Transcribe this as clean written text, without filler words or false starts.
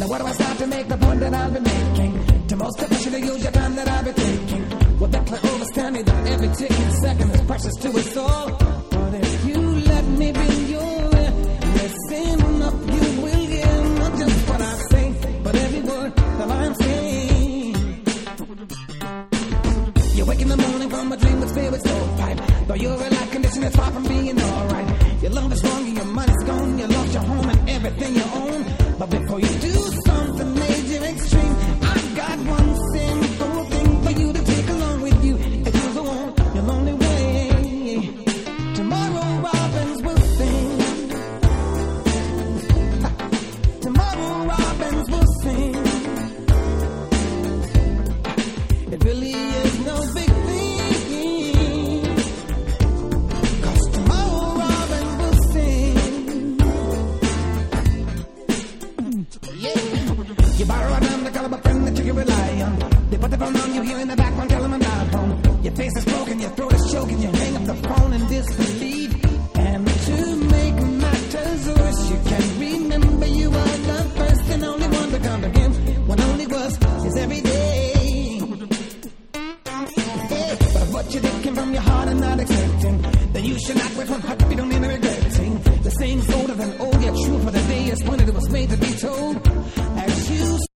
Now where do I start to make the point that I've been making? To most efficiently use your time that I've been taking. Well, that clear understanding that every ticking second is precious to us all. But if you let me be your listen up, you will hear not just what I say, but every word that I'm saying. You wake in the morning from a dream with spirits so pipe. Though your life condition is far from being alright. Your love is wrong and your money's gone. You lost your home and everything you own. But before you do something major extreme, I've got one simple thing for you to take along with you. If you go on your lonely way, tomorrow robins will sing. Tomorrow robins will sing. It really is no big thing, 'cause tomorrow robins will sing. Yeah. You borrow a dime to call up a friend that you can rely on. They put the phone on you here in the background, tell them I'm not home. Your face is broken, your throat is choking, you hang up the phone in disbelief. And to make matters worse, you can't remember you were the first and only one to come to him. When only was his every day. Yeah, but what you did came from your heart and not accepting. Then you should not wait for hurt if you don't mean regretting. The saying's older than old, yet true for the day is when it was made to be told. As you